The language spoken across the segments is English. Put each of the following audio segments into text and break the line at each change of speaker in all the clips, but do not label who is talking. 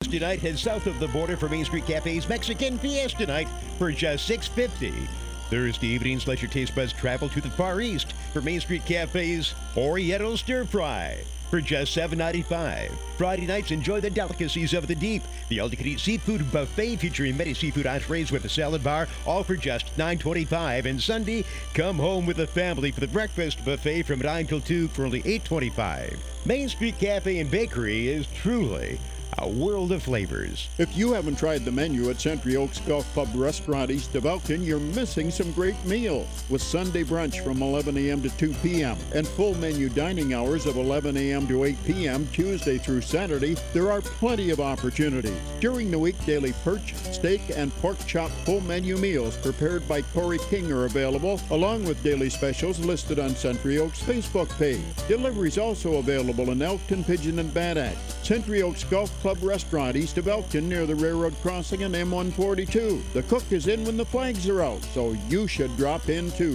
Thursday night, head south of the border for Main Street Cafe's Mexican Fiesta Night for just $6.50. Thursday evenings, let your taste buds travel to the Far East for Main Street Cafe's Oriental Stir Fry for just $7.95. Friday nights, enjoy the delicacies of the deep. The all-you-can-eat seafood buffet featuring many seafood entrees with a salad bar, all for just $9.25. And Sunday, come home with the family for the breakfast buffet from 9 till 2 for only $8.25. Main Street Cafe and Bakery is truly a world of flavors.
If you haven't tried the menu at Century Oaks Golf Club Restaurant East of Elkton, you're missing some great meals. With Sunday brunch from 11 a.m. to 2 p.m. and full menu dining hours of 11 a.m. to 8 p.m. Tuesday through Saturday, there are plenty of opportunities. During the week, daily perch, steak, and pork chop full menu meals prepared by Corey King are available, along with daily specials listed on Century Oaks' Facebook page. Deliveries also available in Elkton, Pigeon, and Bad Axe. Century Oaks Golf Club Restaurant east of Elkton near the railroad crossing and M142. The cook is in when the flags are out, so you should drop in too.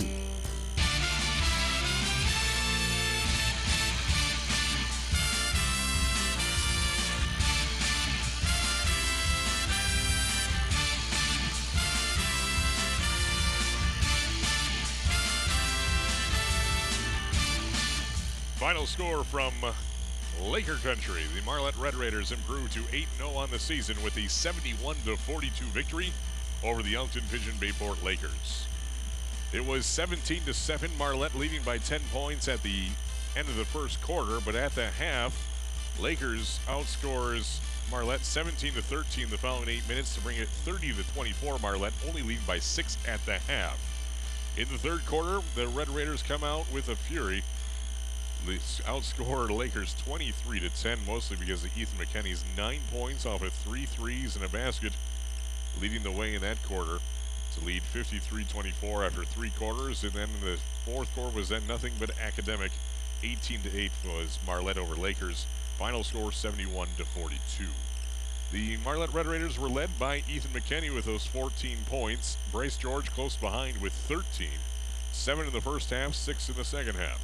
Final score from Laker Country. The Marlette Red Raiders improved to 8-0 on the season with a 71-42 victory over the Elkton Pigeon Bayport Lakers. It was 17-7, Marlette leading by 10 points at the end of the first quarter, but at the half, Lakers outscores Marlette 17-13 the following 8 minutes to bring it 30-24. Marlette only leading by 6 at the half. In the third quarter, the Red Raiders come out with a fury. They outscored Lakers 23-10, mostly because of Ethan McKinney's 9 points off of 3 threes and a basket, leading the way in that quarter to lead 53-24 after 3 quarters. And then in the fourth quarter was then nothing but academic. 18-8 was Marlette over Lakers. Final score 71-42. The Marlette Red Raiders were led by Ethan McKinney with those 14 points. Bryce George close behind with 13. 7 in the first half, 6 in the second half.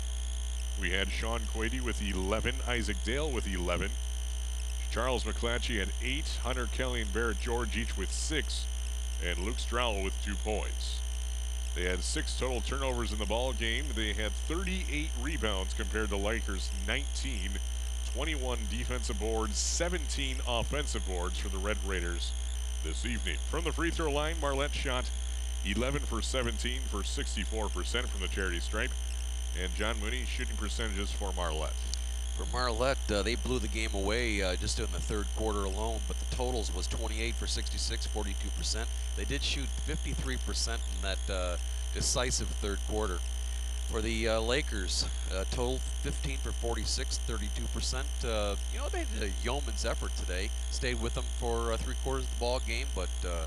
We had Sean Quady with 11, Isaac Dale with 11, Charles McClatchy had 8, Hunter Kelly and Barrett George each with 6, and Luke Strowl with 2 points. They had 6 total turnovers in the ball game. They had 38 rebounds compared to Lakers' 19, 21 defensive boards, 17 offensive boards for the Red Raiders this evening. From the free throw line, Marlette shot 11 for 17 for 64% from the charity stripe. And John Mooney shooting percentages for Marlette.
For Marlette, they blew the game away just in the third quarter alone, but the totals was 28 for 66, 42%. They did shoot 53% in that decisive third quarter. For the Lakers, total 15 for 46, 32%. They did a yeoman's effort today. Stayed with them for 3 quarters of the ball game, but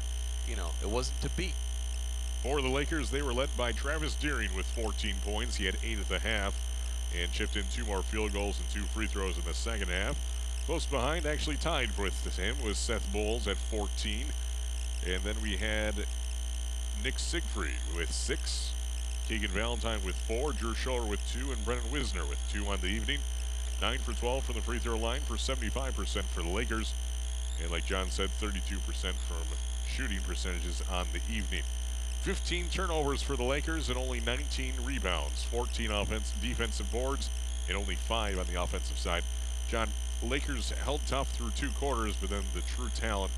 it wasn't to be.
For the Lakers, they were led by Travis Deering with 14 points. He had 8 at the half and chipped in 2 more field goals and 2 free throws in the second half. Close behind, actually tied with him, was Seth Bowles at 14. And then we had Nick Siegfried with 6, Keegan Valentine with 4, Drew Scholler with 2, and Brennan Wisner with 2 on the evening. 9 for 12 from the free throw line for 75% for the Lakers. And like John said, 32% from shooting percentages on the evening. 15 turnovers for the Lakers and only 19 rebounds, 14 defensive boards, and only 5 on the offensive side. John, Lakers held tough through 2 quarters, but then the true talent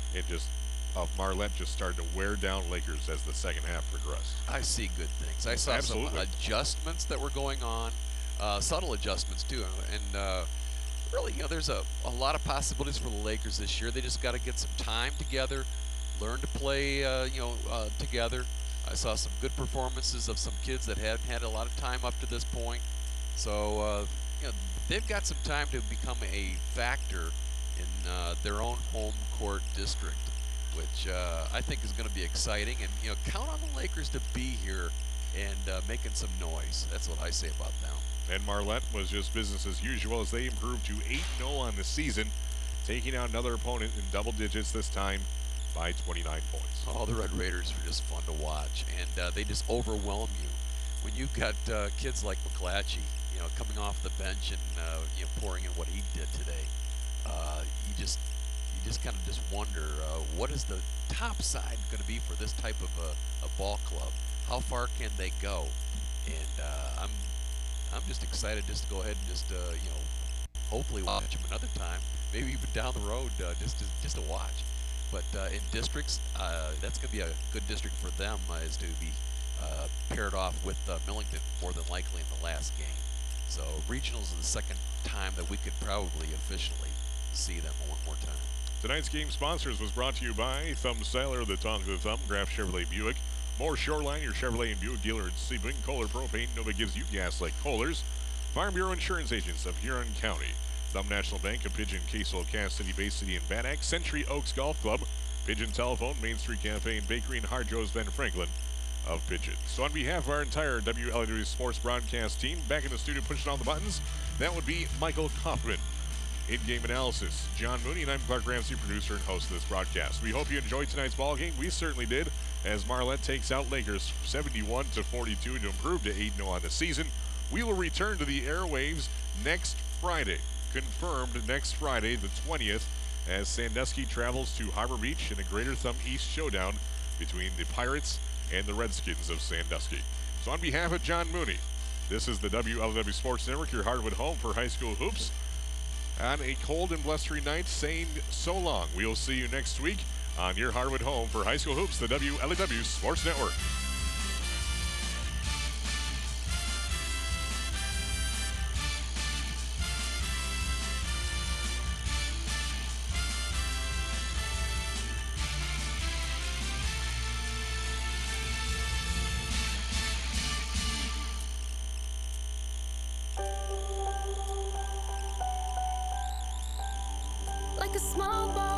of Marlette just started to wear down Lakers as the second half progressed.
I see good things. I saw some adjustments that were going on, subtle adjustments too, and really, there's a lot of possibilities for the Lakers this year. They just got to get some time together. Learn to play, together. I saw some good performances of some kids that hadn't had a lot of time up to this point. So, they've got some time to become a factor in their own home court district, which I think is going to be exciting. And, count on the Lakers to be here and making some noise. That's what I say about them.
And Marlette was just business as usual as they improved to 8-0 on the season, taking out another opponent in double digits this time by 29 points.
Oh, the Red Raiders were just fun to watch, and they just overwhelm you. When you've got kids like McClatchy, coming off the bench and pouring in what he did today, just kind of just wonder what is the top side going to be for this type of a ball club? How far can they go? And I'm just excited just to go ahead and just hopefully watch them another time, maybe even down the road just to watch. But in districts, that's going to be a good district for them is to be paired off with Millington more than likely in the last game. So regionals is the second time that we could probably officially see them one more time.
Tonight's game sponsors was brought to you by Thumb Sailor, the Tongue of the Thumb, Graf Chevrolet Buick, More Shoreline, your Chevrolet and Buick dealer in Sebring, Kohler Propane, Nova gives you gas like Kohler's, Farm Bureau Insurance Agents of Huron County, Thumb National Bank of Pigeon, Kaysville, Cass City, Bay City, and Van Ack, Century Oaks Golf Club, Pigeon Telephone, Main Street Cafe, and Bakery, and Hard-Joe's Ben Franklin of Pigeon. So on behalf of our entire WLW Sports broadcast team, back in the studio pushing all the buttons, that would be Michael Kaufman. In-game analysis, John Mooney, and I'm Clark Ramsey, producer and host of this broadcast. We hope you enjoyed tonight's ball game. We certainly did, as Marlette takes out Lakers 71-42 to improve to 8-0 on the season. We will return to the airwaves next Friday, confirmed next Friday, the 20th, as Sandusky travels to Harbor Beach in a Greater Thumb East showdown between the Pirates and the Redskins of Sandusky. So on behalf of John Mooney, this is the WLW Sports Network, your Hardwood home for high school hoops. On a cold and blustery night, saying so long. We'll see you next week on your Hardwood home for high school hoops, the WLW Sports Network.